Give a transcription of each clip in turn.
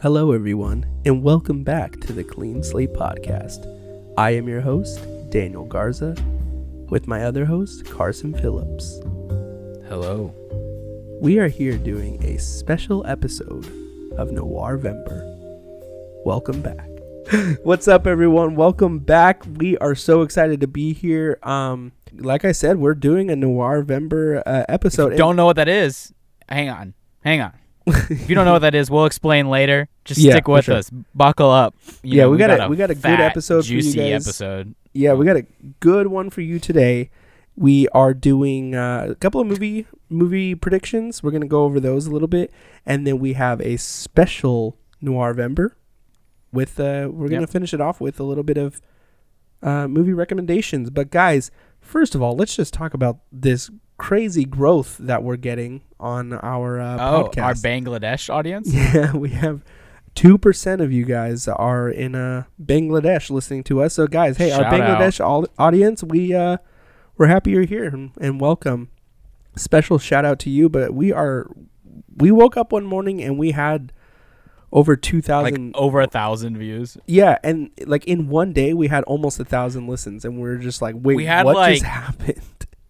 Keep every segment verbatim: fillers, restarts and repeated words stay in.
Hello, everyone, and welcome back to the Clean Slate Podcast. I am your host, Daniel Garza, with my other host, Carson Phillips. Hello. We are here doing a special episode of Noirvember. Welcome back. What's up, everyone? Welcome back. We are so excited to be here. Um, like I said, we're doing a Noirvember uh, episode. If you don't know what that is, hang on. Hang on. If you don't know what that is, we'll explain later. Just Yeah, stick for with sure. us. Buckle up. You Yeah, know, we got got a- we got a good fat, episode for you juicy guys. episode. Yeah, we got a good one for you today. We are doing uh, a couple of movie movie predictions. We're going to go over those a little bit. And then we have a special Noirvember. With, uh, we're going to Yep. finish it off with a little bit of uh, movie recommendations. But guys, first of all, let's just talk about this crazy growth that we're getting on our uh, Oh, podcast. our Bangladesh audience? Yeah, we have two percent of you guys are in uh, Bangladesh listening to us. So, guys, hey, our Shout Bangladesh au- audience, we, uh, we're happy you're here and, and welcome. Special shout out to you. But we are, we woke up one morning and we had over two Like thousand. over a thousand views. Yeah, and like in one day we had almost a thousand listens. And we are just like, wait, We had, what like- just happened?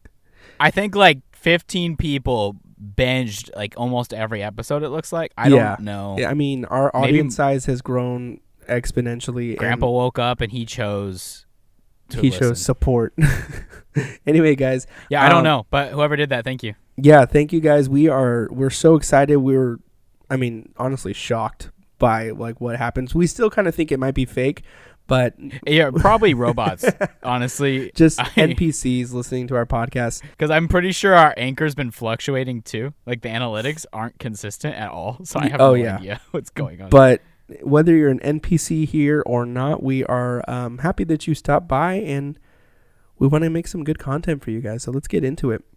I think like fifteen people binged like almost every episode, it looks like. I Yeah. don't know. Yeah, I mean, our Maybe audience size has grown exponentially. Grandpa and woke up and he chose to he listen. shows support. Anyway, guys. Yeah, I don't um, know. But whoever did that, thank you. Yeah, thank you guys. We are we're so excited. We were, I mean, honestly shocked by like what happens. We still kind of think it might be fake, but Yeah, probably robots, honestly. just I- N P Cs listening to our podcast. Because I'm pretty sure our anchor's been fluctuating too. Like the analytics aren't consistent at all. So I have Oh, no yeah. idea what's going on. But whether you're an N P C here or not, we are um, happy that you stopped by, and we want to make some good content for you guys. So let's get into it.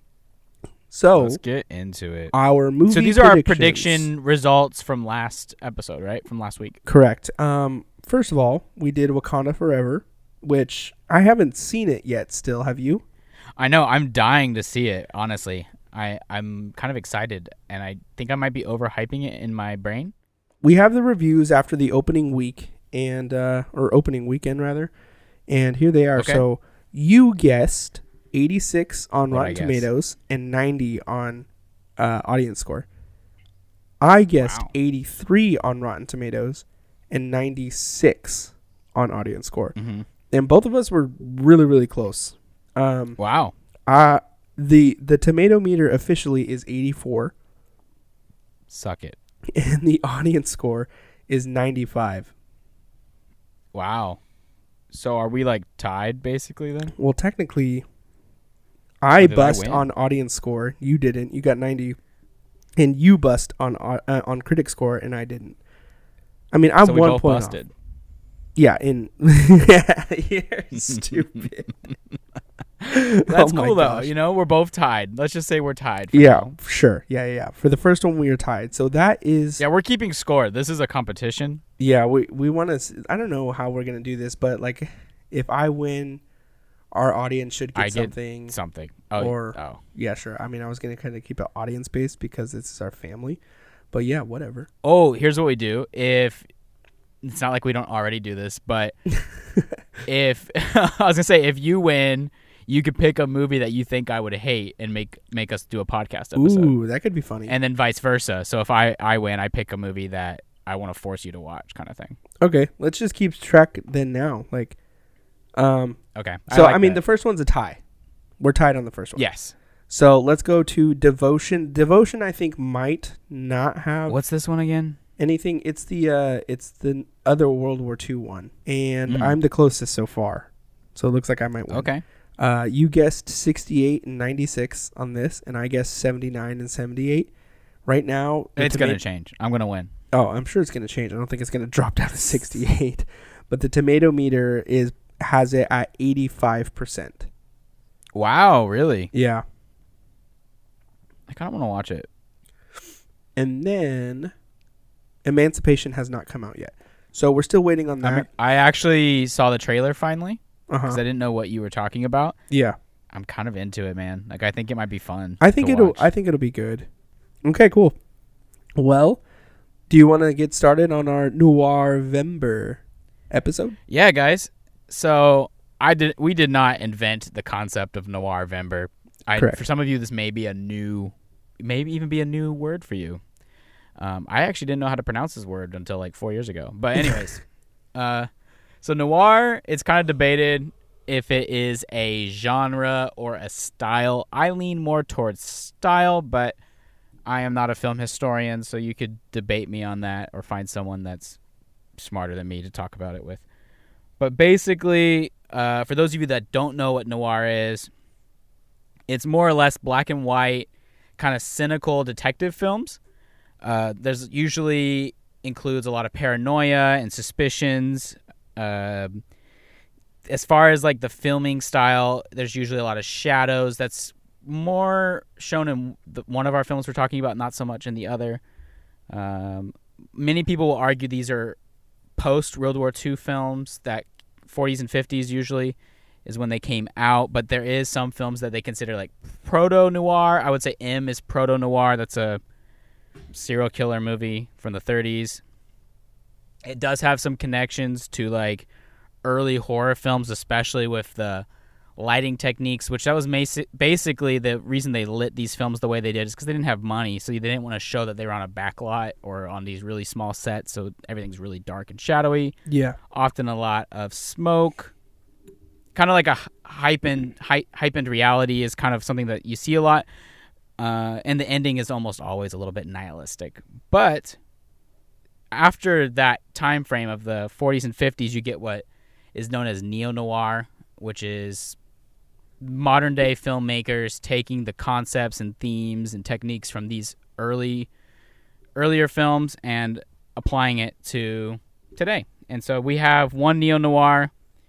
So let's get into it. our movie. So these are our predictions. prediction results from last episode, right? From last week. Correct. Um, first of all, we did Wakanda Forever, which I haven't seen it yet. Still, have you? I know. I'm dying to see it, honestly. I, I'm kind of excited, and I think I might be overhyping it in my brain. We have the reviews after the opening week and uh, or opening weekend rather, and here they are. Okay. So you guessed eighty-six on What'd I Rotten guess? Tomatoes and ninety on uh, audience score. I guessed Wow. eighty-three on Rotten Tomatoes and ninety-six on audience score, Mm-hmm. and both of us were really really close. Um, Wow. uh the the tomato meter officially is eighty-four, Suck it. and the audience score is ninety-five. Wow. So are we like tied basically then? Well, technically, I Or did I bust win? on audience score. You didn't. You got ninety, and you bust on au- uh, on critic score, and I didn't. I mean, I'm so we one both point busted. off. Yeah, in you're stupid. That's Oh my cool though. gosh. You know, we're both tied. Let's just say we're tied. For Yeah, now. sure. Yeah, yeah, yeah. For the first one, we were tied. So that is Yeah, we're keeping score. This is a competition. yeah. We we want to. I don't know how we're gonna do this, but like, if I win, our audience should get I get something. Something. Oh, Or- oh. Yeah, sure. I mean, I was gonna kind of keep it audience based because this is our family, but yeah, whatever. Oh, here's what we do. If it's not like we don't already do this, but if I was gonna say if you win, you could pick a movie that you think I would hate and make make us do a podcast episode. Ooh, that could be funny. And then vice versa. So if I, I win, I pick a movie that I want to force you to watch, kind of thing. Okay, let's just keep track then now. Like, um, Okay. so I, like mean, that. the first one's a tie. We're tied on the first one. yes. So let's go to Devotion. Devotion, I think, might not have What's this one again? anything. It's the uh, it's the other World War Two one, and Mm. I'm the closest so far. So it looks like I might win. Okay. Uh, you guessed sixty-eight and ninety-six on this, and I guessed seventy-nine and seventy-eight. Right now, the It's gonna toma- change. I'm gonna win. Oh, I'm sure it's going to change. I don't think it's going to drop down to sixty-eight. But the tomato meter is has it at eighty-five percent. Wow, really? Yeah. I kind of want to watch it. And then Emancipation has not come out yet. So we're still waiting on I, that. mean, I actually saw the trailer finally because Uh-huh. I didn't know what you were talking about. Yeah. I'm kind of into it, man. Like I think it might be fun. I think to it'll watch. I think it'll be good. Okay, cool. Well, Do you want to get started on our Noir-vember episode? Yeah, guys. So I did. We did not invent the concept of Noir-vember. I, Correct. For some of you, this may be a new, maybe even be a new word for you. Um, I actually didn't know how to pronounce this word until like four years ago. But anyways, uh, so noir, it's kind of debated if it is a genre or a style. I lean more towards style, but I am not a film historian, so you could debate me on that or find someone that's smarter than me to talk about it with. But basically, uh, for those of you that don't know what noir is, it's more or less black and white, kind of cynical detective films. Uh, there's usually includes a lot of paranoia and suspicions. Uh, as far as like the filming style, there's usually a lot of shadows. That's more shown in the, one of our films we're talking about, not so much in the other. Um, many people will argue these are post-World War Two films, that forties and fifties usually is when they came out, but there is some films that they consider like proto-noir. I would say M is proto-noir. That's a serial killer movie from the thirties. It does have some connections to like early horror films, especially with the lighting techniques, which that was basically the reason they lit these films the way they did, is because they didn't have money, so they didn't want to show that they were on a back lot or on these really small sets, so everything's really dark and shadowy. Yeah. Often a lot of smoke. Kind of like a hype-end, hype, hype-end reality is kind of something that you see a lot. Uh, and the ending is almost always a little bit nihilistic. But after that time frame of the forties and fifties, you get what is known as neo-noir, which is modern-day filmmakers taking the concepts and themes and techniques from these early, earlier films and applying it to today. And so we have one neo-noir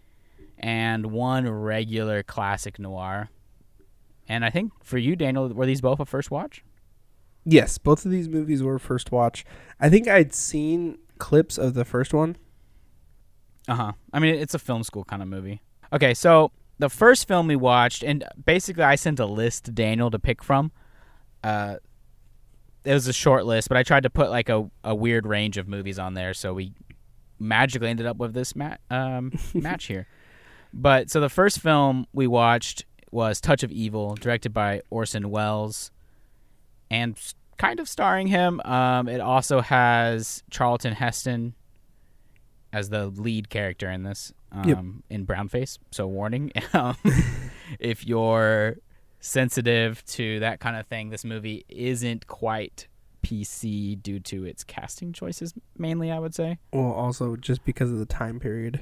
and one regular classic noir. And I think for you, Daniel, were these both a first watch? Yes, both of these movies were first watch. I think I'd seen clips of the first one. Uh-huh. I mean, it's a film school kind of movie. Okay, so the first film we watched, and basically I sent a list to Daniel to pick from. Uh, it was a short list, but I tried to put like a, a weird range of movies on there, so we magically ended up with this mat, um, match here. But so the first film we watched was Touch of Evil, directed by Orson Welles, and kind of starring him. Um, it also has Charlton Heston as the lead character in this, um, yep. in brownface. So warning, um, if you're sensitive to that kind of thing, this movie isn't quite P C due to its casting choices, mainly, I would say. Well, also just because of the time period.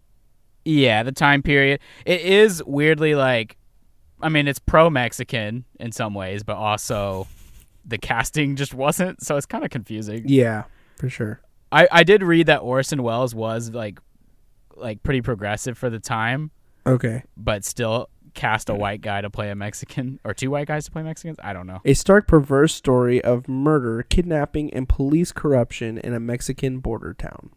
Yeah, the time period. It is weirdly like, I mean, it's pro-Mexican in some ways, but also the casting just wasn't, so it's kind of confusing. Yeah, for sure. I, I did read that Orson Welles was like like pretty progressive for the time. Okay. But still cast a white guy to play a Mexican, or two white guys to play Mexicans? I don't know. A stark, perverse story of murder, kidnapping, and police corruption in a Mexican border town.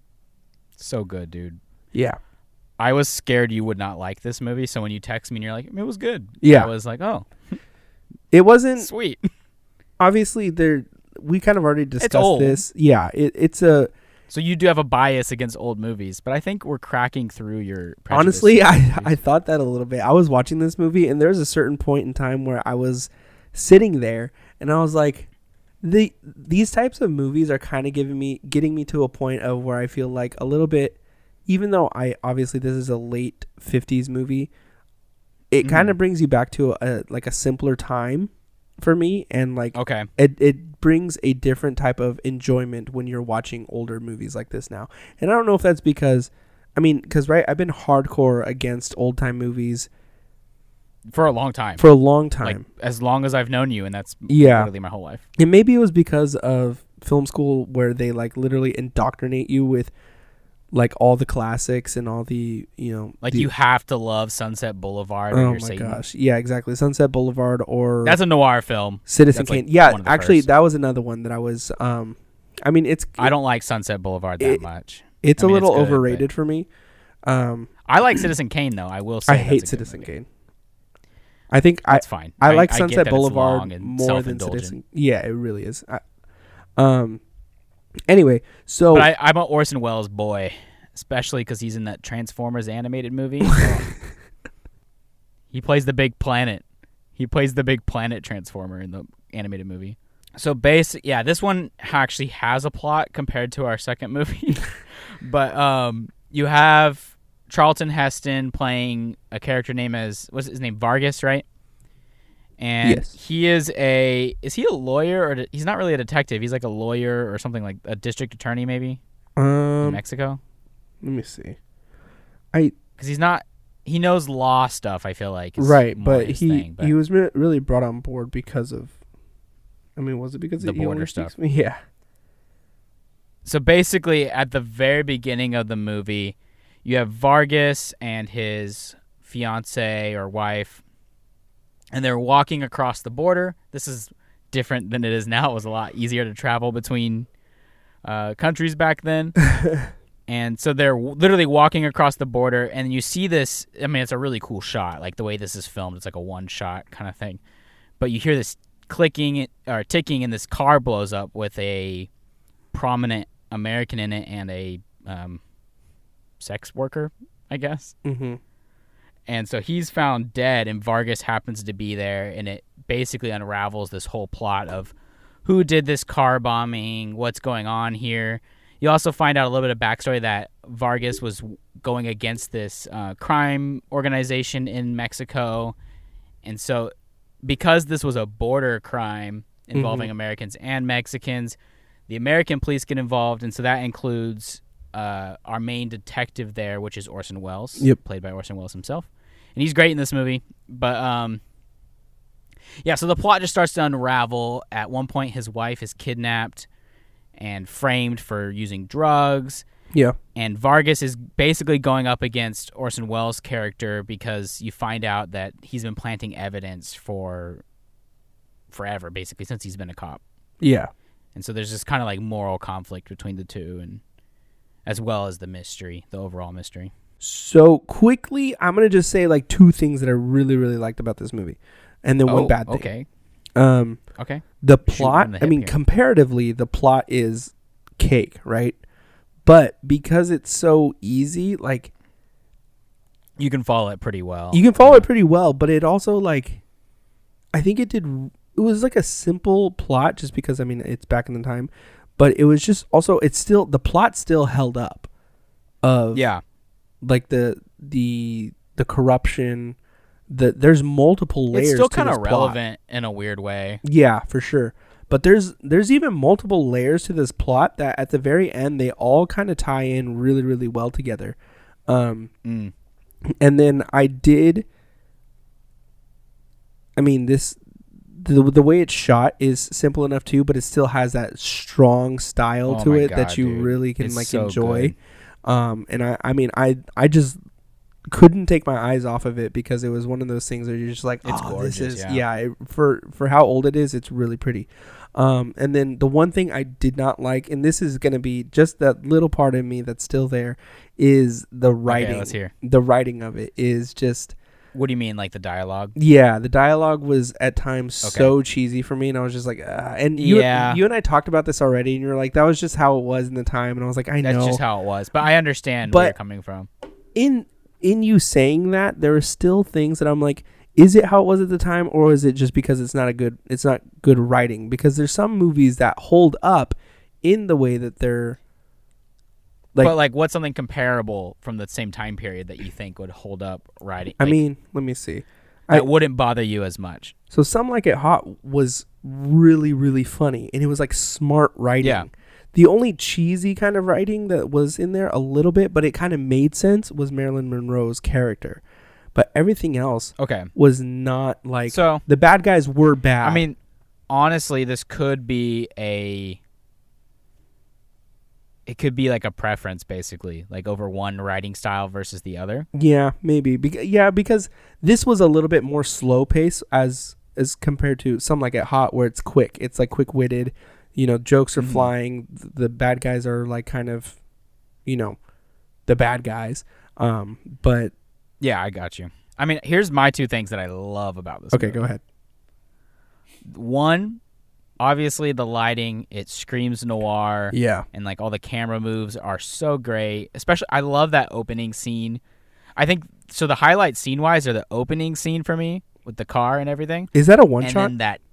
So good, dude. Yeah. I was scared you would not like this movie, so when you text me and you're like, it was good. Yeah. I was like, oh. It wasn't... Sweet. Obviously, there we kind of already discussed old. this. Yeah, it, it's a... So you do have a bias against old movies, but I think we're cracking through your prejudice. Honestly, I, I thought that a little bit. I was watching this movie, and there was a certain point in time where I was sitting there, and I was like, the these types of movies are kind of giving me, getting me to a point of where I feel like a little bit, even though I obviously this is a late fifties movie, it mm-hmm. kind of brings you back to a, a like a simpler time for me, and like okay, it it brings a different type of enjoyment when you're watching older movies like this now. And I don't know if that's because, I mean, because right, I've been hardcore against old time movies for a long time. For a long time, like, as long as I've known you, and that's yeah, literally my whole life. And maybe it was because of film school where they like literally indoctrinate you with like all the classics and all the, you know, like the, you have to love Sunset Boulevard. Oh or my you're Satan. gosh, yeah, exactly. Sunset Boulevard or that's a noir film. Citizen that's Kane. Like yeah, actually, first. that was another one that I was. Um, I mean, it's. I don't like Sunset Boulevard that it, much. It's I a mean, little it's good, overrated for me. Um, I like Citizen Kane though. I will say I that's hate a Citizen movie. Kane. I think that's I, fine. I, I like I Sunset get Boulevard more than Citizen. Yeah, it really is. I, um, Anyway, so But I, I'm an Orson Welles boy, especially because he's in that Transformers animated movie. He plays the big planet. He plays the big planet Transformer in the animated movie. So basic, yeah, this one actually has a plot compared to our second movie. But um, you have Charlton Heston playing a character named as, what's his name, Vargas, right? And Yes. he is a, is he a lawyer or, he's not really a detective. He's like a lawyer or something, like a district attorney maybe in um, Mexico. let me see. I Because he's not, he knows law stuff, I feel like. is right, more but his he thing, but he was re- really brought on board because of. I mean, was it because The he only border speaks- stuff. Yeah. So basically, at the very beginning of the movie, you have Vargas and his fiance or wife, and they're walking across the border. This is different than it is now. It was a lot easier to travel between uh, countries back then. And so they're w- literally walking across the border, and you see this. I mean, it's a really cool shot, like the way this is filmed. It's like a one-shot kind of thing. But you hear this clicking or ticking, and this car blows up with a prominent American in it and a um, sex worker, I guess. Mm-hmm. And so he's found dead, and Vargas happens to be there, and it basically unravels this whole plot of who did this car bombing, what's going on here. You also find out a little bit of backstory that Vargas was going against this uh, crime organization in Mexico. And so because this was a border crime involving Mhm. Americans and Mexicans, the American police get involved, and so that includes uh, our main detective there, which is Orson Welles, Yep. played by Orson Welles himself. And he's great in this movie. But, um, yeah, so the plot just starts to unravel. At one point, his wife is kidnapped and framed for using drugs. Yeah. And Vargas is basically going up against Orson Welles' character because you find out that he's been planting evidence for forever, basically, since he's been a cop. Yeah. And so there's this kind of like moral conflict between the two, and as well as the mystery, the overall mystery. So quickly, I'm gonna just say like two things that I really, really liked about this movie, and then one Oh, bad thing. Okay. Um, Okay. the Shoot plot. from the I hip mean, here. comparatively, the plot is cake, right? But because it's so easy, like You can follow it pretty well. you can follow it pretty well, but it also like, I think it did. It was like a simple plot, just because I mean it's back in the time, but it was just also it's still the plot still held up. Of Yeah. like the the the corruption, the there's multiple layers. It's still to kind of this plot. relevant in a weird way. Yeah, for sure. But there's there's even multiple layers to this plot that at the very end they all kind of tie in really, really well together. Um, Mm. and then I did. I mean, this the the way it's shot is simple enough too, but it still has that strong style Oh to my it that God, you dude. really can It's like so enjoy. good. Um, and I I mean I I just couldn't take my eyes off of it because it was one of those things where you're just like, It's oh, gorgeous, this is yeah. yeah. it, for for how old it is, it's really pretty. Um, and then the one thing I did not like, and this is gonna be just that little part of me that's still there, is the writing. Okay, let's hear. The writing of it is just What do you mean, like the dialogue? yeah. The dialogue was at times Okay. so cheesy for me, and I was just like, uh, and you Yeah. you and I talked about this already, and you were like, that was just how it was in the time, and I was like, I That's know. just how it was. But I understand But- where you're coming from. in in you saying that, there are still things that I'm like, is it how it was at the time, or is it just because it's not a good it's not good writing? Because there's some movies that hold up in the way that they're like, but like, what's something comparable from the same time period that you think would hold up writing? I like, mean, let me see. that I- wouldn't bother you as much. So Some Like It Hot was really, really funny, and it was like smart writing. Yeah. The only cheesy kind of writing that was in there a little bit, but it kind of made sense, was Marilyn Monroe's character. But everything else Okay. was not like So, the bad guys were bad. I mean, honestly, this could be a. It could be like a preference, basically, like over one writing style versus the other. yeah, maybe. Bec- yeah, because this was a little bit more slow pace as as compared to Some Like It Hot, where it's quick. It's like quick witted. You know, jokes are Mhm. flying. th- The bad guys are like kind of, you know, the bad guys. Um, but Yeah, I got you. I mean, here's my two things that I love about this. okay, movie. go ahead. One, obviously the lighting, it screams noir. Yeah. And like all the camera moves are so great. Especially, I love that opening scene. I think so. The highlight scene wise are the opening scene for me with the car and everything. Is that a one and shot? Then that,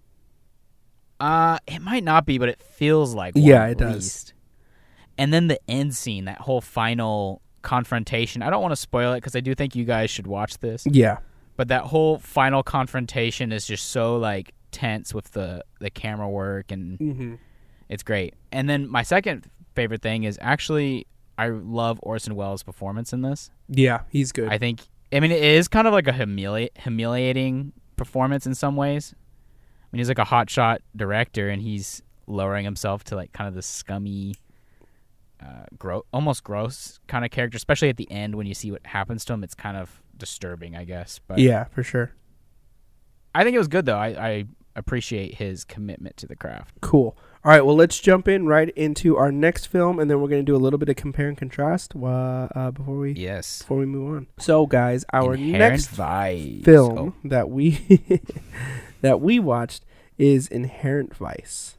uh, it might not be, but it feels like one, yeah, it at does. least. And then the end scene, that whole final confrontation. I don't want to spoil it because I do think you guys should watch this. Yeah. But that whole final confrontation is just so like tense with the the camera work, and Mm-hmm. it's great. And then my second favorite thing is actually I love Orson Welles' performance in this. Yeah, he's good. I think, I mean, it is kind of like a humili- humiliating performance in some ways. I mean, he's like a hotshot director, and he's lowering himself to like kind of the scummy, uh, gro- almost gross kind of character, especially at the end when you see what happens to him. It's kind of disturbing, I guess. But yeah, for sure. I think it was good, though. I, I appreciate his commitment to the craft. Cool. All right, well, let's jump in right into our next film, and then we're going to do a little bit of compare and contrast uh, uh, before we Yes. before we move on. So, guys, our Inherent next Vice. film Oh. that we that we watched is Inherent Vice,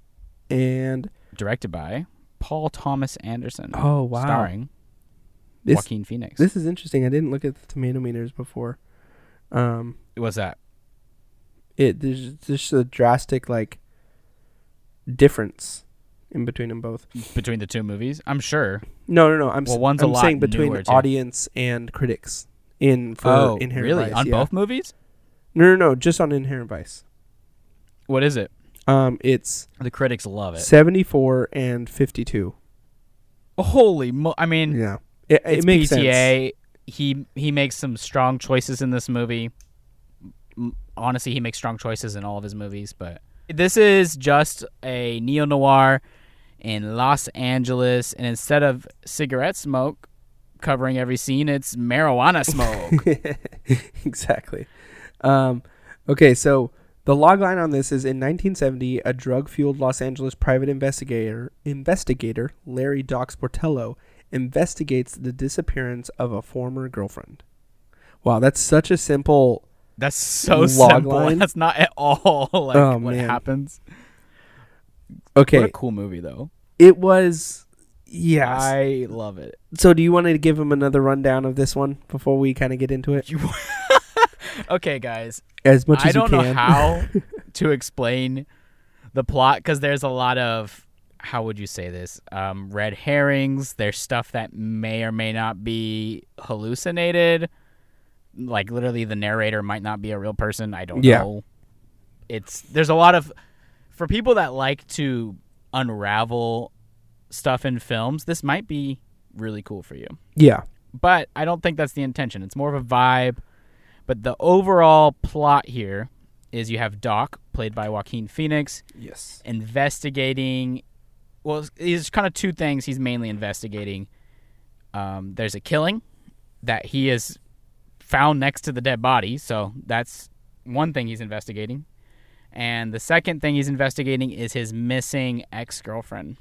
and Directed by Paul Thomas Anderson. oh wow, Starring this Joaquin Phoenix. this is interesting. I didn't look at the tomato meters before. Um, What's that? it there's just a drastic like difference in between them both. Between the two movies? I'm sure. No, no, no. I'm Well, s- one's a I'm lot saying between newer, too. audience and critics in for Oh, Inherent really? Vice. On yeah. both movies? No, no, no. Just on Inherent Vice. What is it? Um, it's The critics love it. seventy-four and fifty-two. Holy mo- I mean, Yeah, it, it it's makes P T A. sense. He he makes some strong choices in this movie. M- Honestly, he makes strong choices in all of his movies, but this is just a neo-noir in Los Angeles, and instead of cigarette smoke covering every scene, it's marijuana smoke. Exactly. Um, okay, so the logline on this is in nineteen seventy, a drug-fueled Los Angeles private investigator, investigator Larry Doc Sportello, investigates the disappearance of a former girlfriend. Wow, that's such a simple. That's so Log simple. line? That's not at all like Oh, what man. happens. Okay, What a cool movie, though. it was. Yes. I love it. So, do you want to give him another rundown of this one before we kind of get into it? You okay, guys. As much I as don't you know can. how to explain the plot because there's a lot of, how would you say this? Um, red herrings. There's stuff that may or may not be hallucinated. Like literally, the narrator might not be a real person. I don't Yeah. know. It's there's a lot of for people that like to unravel stuff in films. This might be really cool for you. Yeah. But I don't think that's the intention. It's more of a vibe. But the overall plot here is you have Doc, played by Joaquin Phoenix, Yes. investigating. Well, there's kind of two things he's mainly investigating. Um, there's a killing that he has found next to the dead body. So that's one thing he's investigating. And the second thing he's investigating is his missing ex-girlfriend.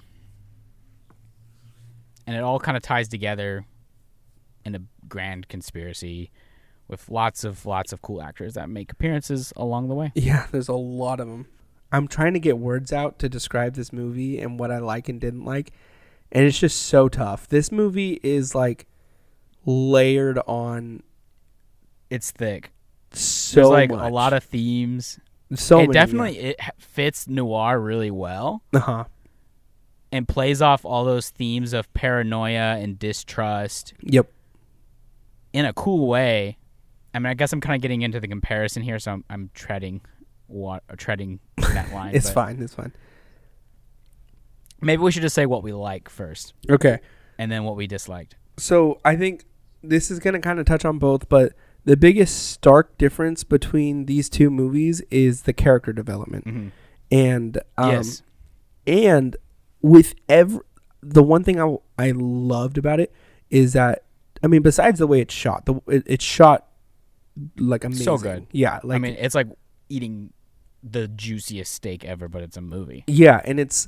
And it all kind of ties together in a grand conspiracy with lots of lots of cool actors that make appearances along the way. Yeah, there's a lot of them. I'm trying to get words out to describe this movie and what I like and didn't like, and it's just so tough. This movie is like layered on It's thick. so There's like much. a lot of themes. so it many, definitely it h- fits noir really well yeah. Uh-huh. and plays off all those themes of paranoia and distrust Yep. in a cool way. I mean, I guess I'm kind of getting into the comparison here, so I'm, I'm treading what treading that line. It's but fine. It's fine. Maybe we should just say what we like first, Okay. and then what we disliked. So I think this is going to kind of touch on both, but the biggest stark difference between these two movies is the character development. Mm-hmm. And um, yes, and with every the one thing I, I loved about it is that, I mean, besides the way it's shot, the it, it's shot like amazing. So good. Yeah, like I mean, it's like eating the juiciest steak ever, but it's a movie. yeah, and it's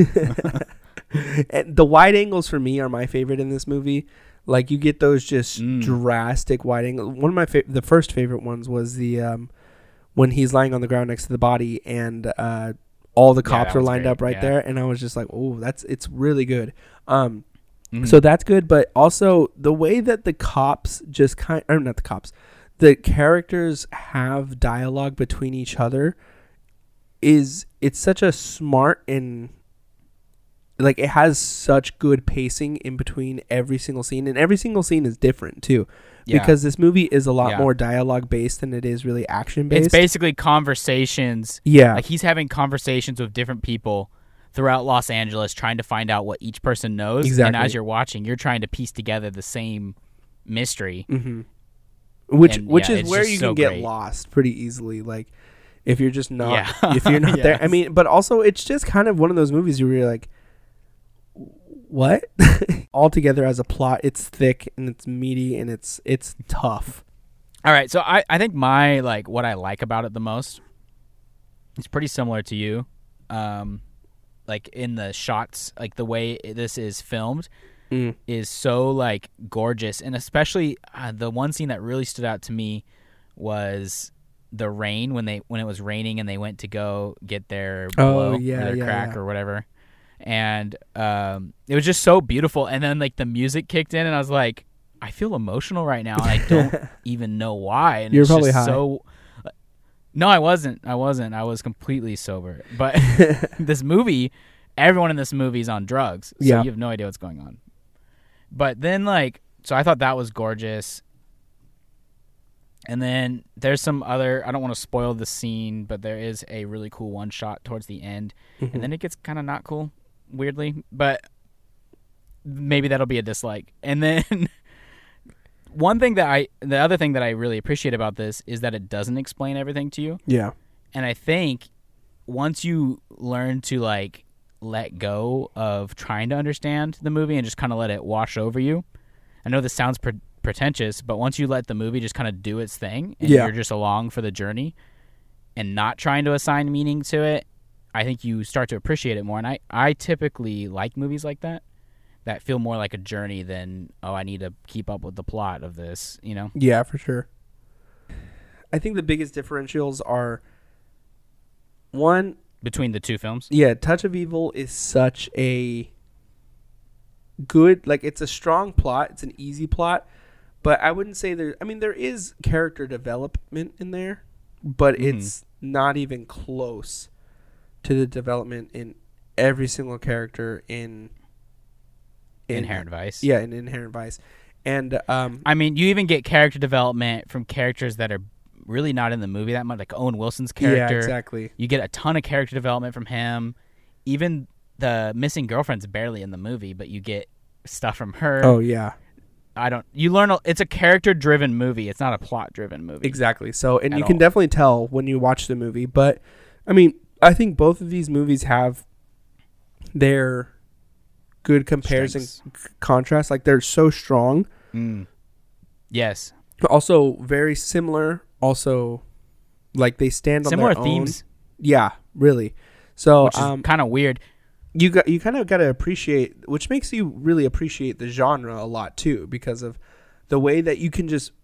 and the wide angles for me are my favorite in this movie. Like, you get those just Mm. drastic wide angles. One of my fa- the first favorite ones was the um when he's lying on the ground next to the body and uh all the Yeah, cops that are was lined great, up right yeah. there, and I was just like, oh, that's it's really good. Um, Mhm. so that's good, but also the way that the cops just kind, or not the cops, the characters have dialogue between each other is it's such a smart and like it has such good pacing in between every single scene, and every single scene is different too. Yeah. Because this movie is a lot Yeah. more dialogue based than it is really action based. It's basically conversations. Yeah. Like he's having conversations with different people throughout Los Angeles, trying to find out what each person knows. And Exactly. as you're watching, you're trying to piece together the same mystery. Mm-hmm. Which And, which yeah, is it's where just you so can get great. lost pretty easily. Like if you're just not Yeah. if you're not there. I Yes. mean, but also it's just kind of one of those movies where you're like, what? Altogether as a plot, it's thick and it's meaty and it's it's tough. All right, so I, I think my like what I like about it the most, it's pretty similar to you, um, like in the shots, like the way this is filmed Mm. is so like gorgeous, and especially uh, the one scene that really stood out to me was the rain when they when it was raining and they went to go get their Oh, blow yeah, or their yeah, crack yeah. or whatever, and um, it was just so beautiful. And then like the music kicked in, and I was like, I feel emotional right now, and I don't even know why. And You're it's probably just high. so. No, I wasn't. I wasn't. I was completely sober. But this movie, everyone in this movie is on drugs, so Yeah. you have no idea what's going on. But then, like, so I thought that was gorgeous. And then there's some other. I don't want to spoil the scene, but there is a really cool one shot towards the end, Mhm. and then it gets kind of not cool, weirdly. But maybe that'll be a dislike. And then. One thing that I, the other thing that I really appreciate about this is that it doesn't explain everything to you. Yeah. And I think once you learn to like let go of trying to understand the movie and just kind of let it wash over you. I know this sounds pre- pretentious, but once you let the movie just kind of do its thing and Yeah. you're just along for the journey and not trying to assign meaning to it, I think you start to appreciate it more. And I, I typically like movies like that. That feel more like a journey than, oh, I need to keep up with the plot of this, you know? Yeah, for sure. I think the biggest differentials are one, Between the two films. yeah, Touch of Evil is such a good, like it's a strong plot. It's an easy plot, but I wouldn't say there, I mean, there is character development in there, but Mhm. it's not even close to the development in every single character in, in Inherent Vice. Yeah, in Inherent Vice. And, um, I mean, you even get character development from characters that are really not in the movie that much, like Owen Wilson's character. yeah, exactly. You get a ton of character development from him. Even the missing girlfriend's barely in the movie, but you get stuff from her. Oh, yeah. I don't. You learn. A, it's a character-driven movie. It's not a plot-driven movie. Exactly. So, and At you can all. definitely tell when you watch the movie. But, I mean, I think both of these movies have their good comparison Strengths. c- contrast. Like, they're so strong. Mm. Yes. Also, very similar. Also, like, they stand on Similar their themes, own. Yeah, really. So, which is um, kind of weird. you got you kind of got to appreciate, which makes you really appreciate the genre a lot too, because of the way that you can just,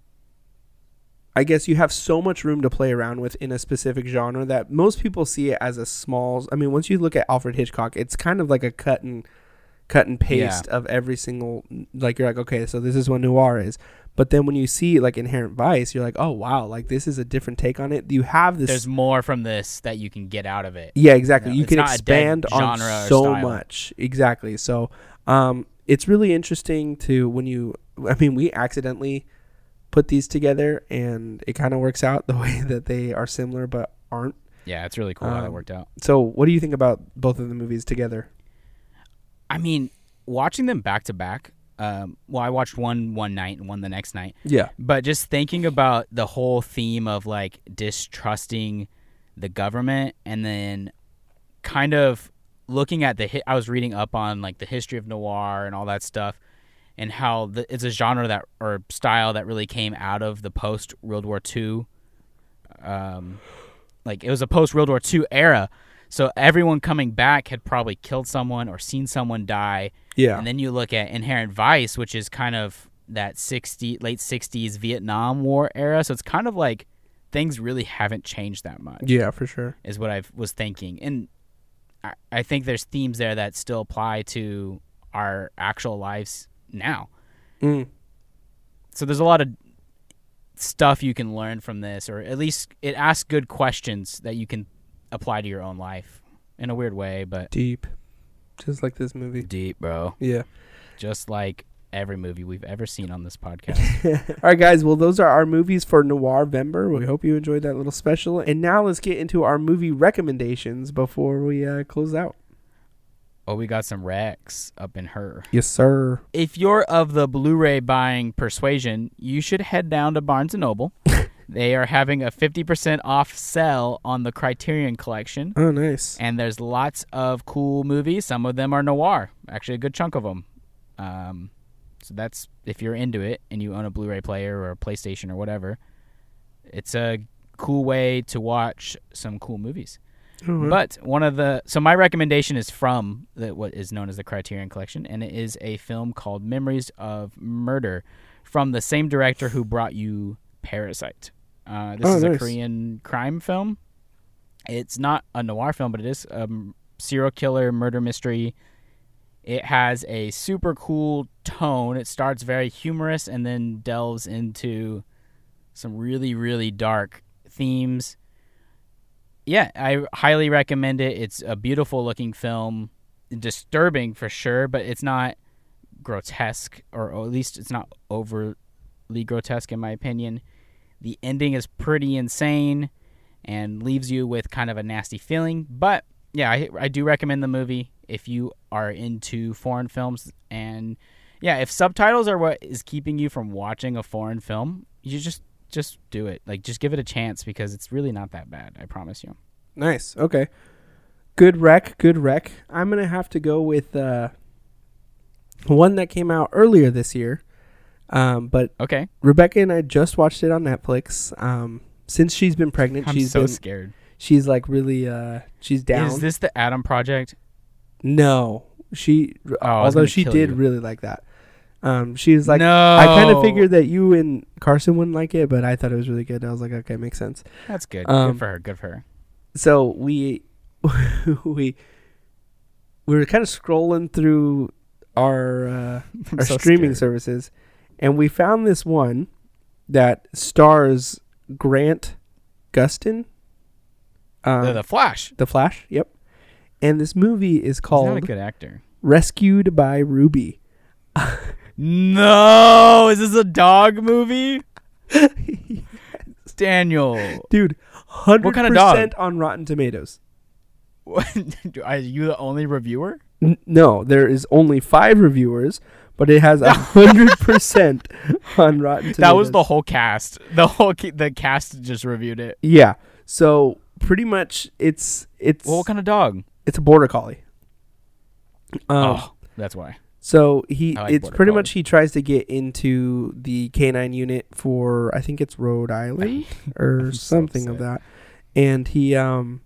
I guess you have so much room to play around with in a specific genre that most people see it as a small. I mean, once you look at Alfred Hitchcock, it's kind of like a cut and cut and paste of every single, like you're like, okay, so this is what noir is. But then when you see like Inherent Vice, you're like, oh wow, like this is a different take on it. You have this. There's more from this that you can get out of it. Yeah, exactly. No, you it's can not a dead expand on genre or so style. much. Exactly. So, um, it's really interesting to when you. I mean, we accidentally put these together, and it kind of works out the way that they are similar but aren't. Yeah, it's really cool how that Um, worked out. So, what do you think about both of the movies together? I mean, watching them back to back. Um, well, I watched one one night and one the next night. Yeah. But just thinking about the whole theme of like distrusting the government, and then kind of looking at the hit, I was reading up on like the history of noir and all that stuff, and how the, it's a genre that or style that really came out of the post World War Two. Um, like it was a post World War Two era, so everyone coming back had probably killed someone or seen someone die. Yeah. And then you look at Inherent Vice, which is kind of that sixty late sixties Vietnam War era. So it's kind of like things really haven't changed that much, yeah, for sure. is what I was thinking. And I, I think there's themes there that still apply to our actual lives now. Mm. So there's a lot of stuff you can learn from this, or at least it asks good questions that you can apply to your own life in a weird way, but Deep. Just like this movie. deep, bro. Yeah. Just like every movie we've ever seen on this podcast. All right, guys. Well, those are our movies for Noirvember. We hope you enjoyed that little special. And now let's get into our movie recommendations before we uh, close out. Oh, we got some Rex up in her. Yes, sir. If you're of the Blu-ray buying persuasion, you should head down to Barnes and Noble. They are having a fifty percent off sale on the Criterion Collection. Oh, nice. And there's lots of cool movies. Some of them are noir. Actually, a good chunk of them. Um, so that's, if you're into it and you own a Blu-ray player or a PlayStation or whatever, it's a cool way to watch some cool movies. Mm-hmm. But one of the, so my recommendation is from the, what is known as the Criterion Collection, and it is a film called Memories of Murder from the same director who brought you Parasite. Uh, this oh, is nice. a Korean crime film. It's not a noir film, but it is a serial killer murder mystery. It has a super cool tone. It starts very humorous and then delves into some really, really dark themes. Yeah, I highly recommend it. It's a beautiful looking film, disturbing for sure, but it's not grotesque, or at least it's not overly grotesque in my opinion. The ending is pretty insane and leaves you with kind of a nasty feeling. But yeah, I, I do recommend the movie if you are into foreign films. And yeah, if subtitles are what is keeping you from watching a foreign film, you just just do it. Like, just give it a chance because it's really not that bad. I promise you. Nice. Okay. Good rec. Good rec. I'm going to have to go with uh, one that came out earlier this year. Um, but Okay. Rebecca and I just watched it on Netflix. Um, since she's been pregnant, I'm she's so been, scared. she's like really, uh, she's down. Is this the Adam Project? No, she, Oh, I was although gonna she kill did you. really like that. Um, she was like, no. I kind of figured that you and Carson wouldn't like it, but I thought it was really good. I was like, okay, makes sense. That's good. Um, good for her. Good for her. So we, we, we were kind of scrolling through our, uh, I'm our so streaming scared. services, and we found this one that stars Grant Gustin. Um, the, the Flash. The Flash, yep. And this movie is He's called not a good actor. Rescued by Ruby. No, is this a dog movie? Daniel, Dude, one hundred percent kind of dog? on Rotten Tomatoes. are you the only reviewer? N- no, there is only five reviewers, but it has one hundred percent on Rotten Tomatoes. That was the whole cast. The whole ca- the cast just reviewed it. Yeah. So pretty much it's it's Well, what kind of dog? it's a border collie. Um, oh, that's why. So he I like it's border pretty collies. much he tries to get into the canine unit for I think it's Rhode Island or I'm so something of upset. that. And he um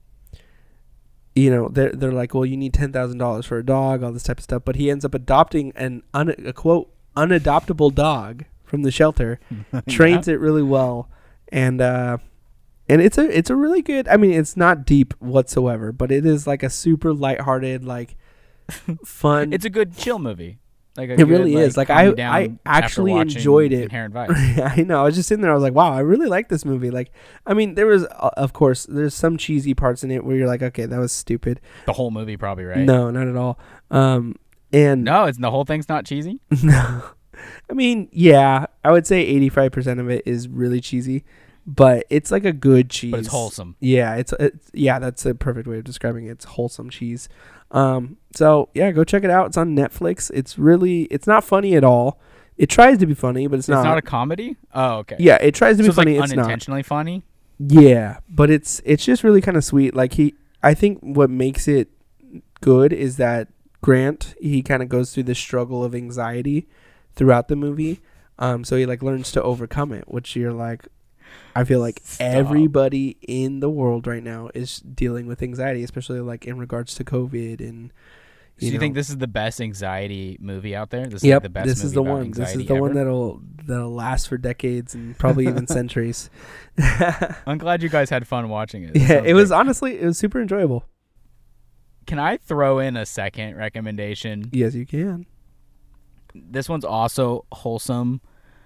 you know, they're they're like, well, you need ten thousand dollars for a dog, all this type of stuff. But he ends up adopting an un, a quote unadoptable dog from the shelter, trains it really well, and uh, and it's a it's a really good. I mean, it's not deep whatsoever, but it is like a super lighthearted, like fun. It's a good chill movie. Like a It good, really like, is. Like, calm I- you down I after actually watching enjoyed it. Inherent Vice. I know. I was just sitting there. I was like, wow, I really like this movie. Like, I mean, there was, uh, of course, there's some cheesy parts in it where you're like, okay, that was stupid. The whole movie, probably, right? No, not at all. Um, and no, it's the whole thing's not cheesy. no, I mean, yeah, I would say eighty-five percent of it is really cheesy, but it's like a good cheese. But it's wholesome. Yeah, it's, it's yeah, that's a perfect way of describing it. It's wholesome cheese. Um, so yeah, go check it out. It's on Netflix. It's really, it's not funny at all. It tries to be funny, but it's, It's not. not a comedy? Oh, okay. Yeah, it tries to So be it's funny. like it's not. unintentionally funny? Yeah, but it's it's just really kind of sweet. Like he, I think what makes it good is that Grant, he kind of goes through the struggle of anxiety throughout the movie. Um, so he like learns to overcome it, which you're like, I feel like Stop. everybody in the world right now is dealing with anxiety, especially like in regards to COVID and. So You you know. think this is the best anxiety movie out there? This is Yep, like the best this movie is the about one. This is anxiety the one ever? that'll that'll last for decades and probably even centuries. I'm glad you guys had fun watching it. That Yeah, sounds it was great. honestly it was super enjoyable. can I throw in a second recommendation? Yes, you can. This one's also wholesome,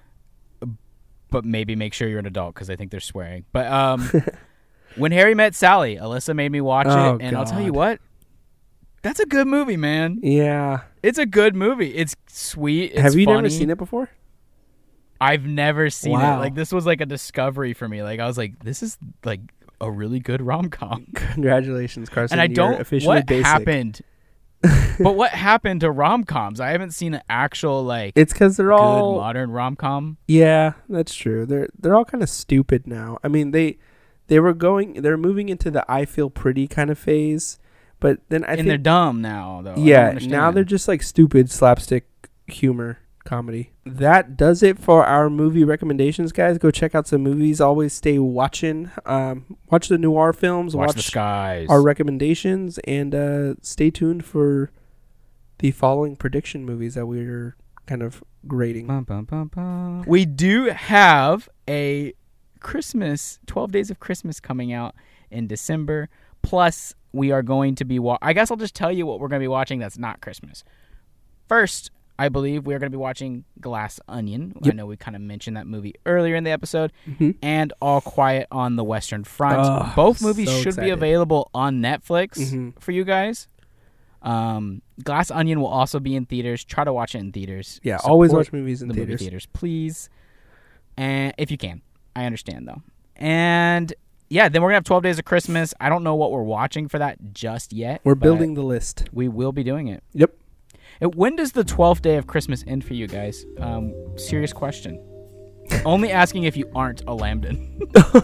but maybe make sure you're an adult because I think they're swearing. But um, When Harry Met Sally, Alyssa made me watch Oh, it, and God. I'll tell you what, that's a good movie, man. Yeah. It's a good movie. It's sweet. It's Have you funny. never seen it before? I've never seen Wow. it. Like, this was like a discovery for me. Like, I was like, this is like a really good rom-com. Congratulations, Carson. And I You're don't officially what basic. happened. But what happened to rom-coms? I haven't seen an actual like It's because they're good all modern rom-com. Yeah, that's true. They're they're all kind of stupid now. I mean, they they were going they're moving into the I feel pretty kind of phase, but then I and think they're dumb now, though. I don't yeah, understand. now they're just like stupid slapstick humor comedy. That does it for our movie recommendations, guys. Go check out some movies. Always stay watching. Um, watch the noir films. watch, Watch, the skies. our recommendations, and uh, stay tuned for the following prediction movies that we're kind of grading. Bum, bum, bum, bum. We do have a Christmas, twelve Days of Christmas coming out in December. Plus, we are going to be, wa- I guess I'll just tell you what we're going to be watching that's not Christmas. First, I believe we are going to be watching Glass Onion. Yep. I know we kind of mentioned that movie earlier in the episode. Mm-hmm. And All Quiet on the Western Front. Oh, Both movies so should excited. be available on Netflix Mhm. for you guys. Um, Glass Onion will also be in theaters. Try to watch it in theaters. Yeah, always Support watch movies in the theaters. movie theaters, please. And if you can, I understand though. And yeah, then we're gonna have twelve Days of Christmas. I don't know what we're watching for that just yet. We're but building the list. We will be doing it. Yep. And when does the twelfth day of Christmas end for you guys? Um, serious question. Only asking if you aren't a Lambden.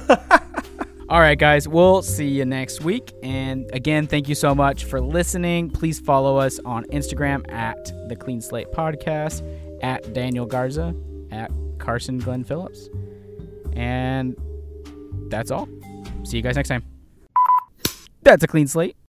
All right, guys, we'll see you next week. And again, thank you so much for listening. Please follow us on Instagram at The Clean Slate Podcast, at Daniel Garza, at Carson Glenn Phillips. And that's all. See you guys next time. That's A Clean Slate.